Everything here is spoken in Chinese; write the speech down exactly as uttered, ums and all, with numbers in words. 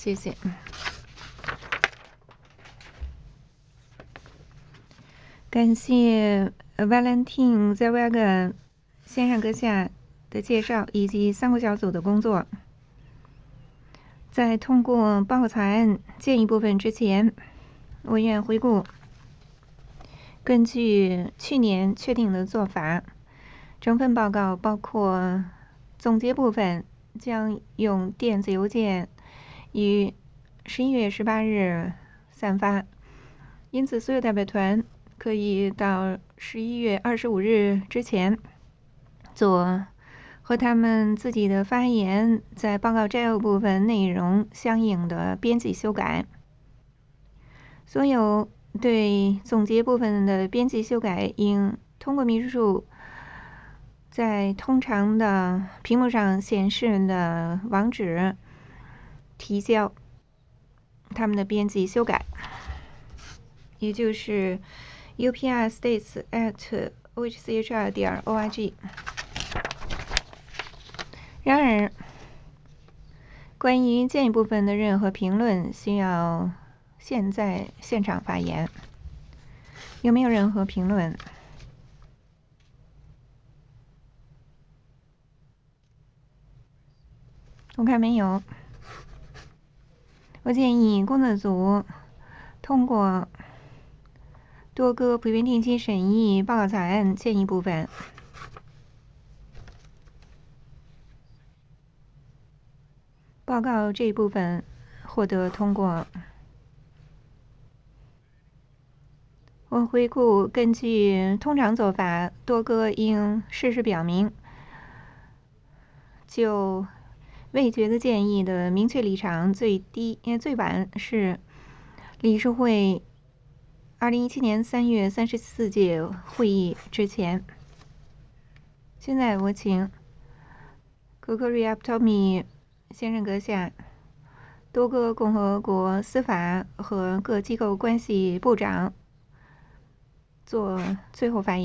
谢谢。感谢 Valentin Zellweger 先生阁下的介绍以及三个小组的工作。在通过报告草案建议部分之前，我愿回顾根据去年确定的做法，整份报告包括总结部分将用电子邮件于十一月十八日散发，因此所有代表团可以到十一月二十五日之前做和他们自己的发言在报告摘要部分内容相应的编辑修改。所有对总结部分的编辑修改应通过秘书处在通常的屏幕上显示的网址提交他们的编辑修改，也就是 u p r states at o h c h r 点 org。然而，关于建议部分的任何评论需要现在现场发言。有没有任何评论？我看没有。我建议工作组通过多个普遍定期审议报告草案建议部分。报告这一部分获得通过。我回顾根据通常做法，多个应事实表明就未决的建议的明确立场最低最晚是理事会二零一七年三月三十四届会议之前。现在我请格格瑞亚普托米先生阁下、多个共和国司法和各机构关系部长做最后发言。